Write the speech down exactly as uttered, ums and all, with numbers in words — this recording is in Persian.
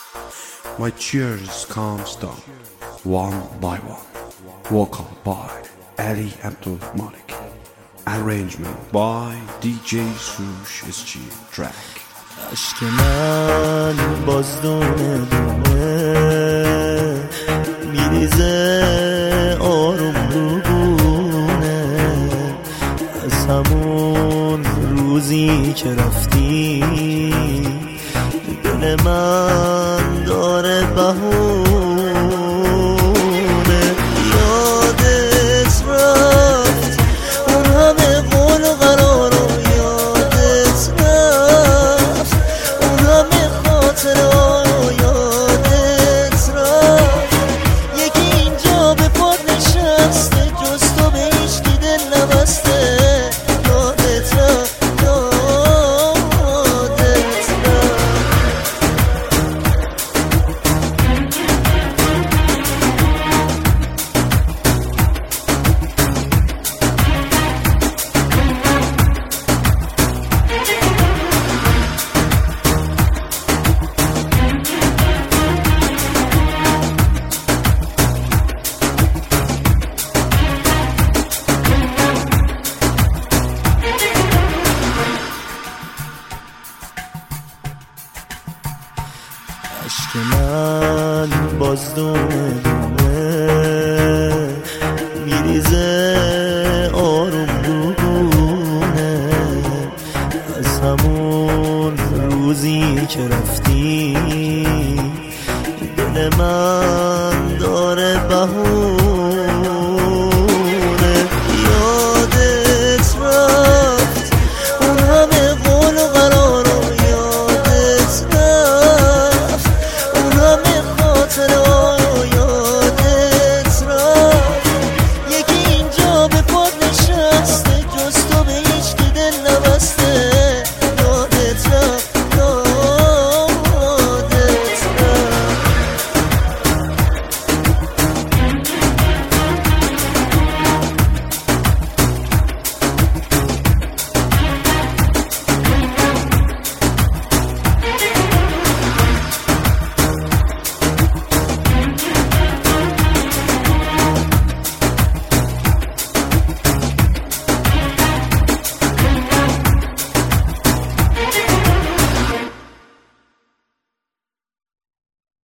My cheers comes down one by one. Vocal by Ali Abdul Malik. Arrangement by دی جی سروش اسچی ترک. عشق من باز دونه دونه میریزه آروم رو گونه از همون روزی که رفتی دل من داره بهونه یادت رفت اون همه قول و قرار و یادت رفت اون همه خاطرها رو یادت رفت یکی اینجا به پاد نشسته جز تو به هیچکی دل نبسته یادت رفت عشق من باز دونه دونه میریزه آروم رو گونه از همون روزی که رفتی دل من داره بهونه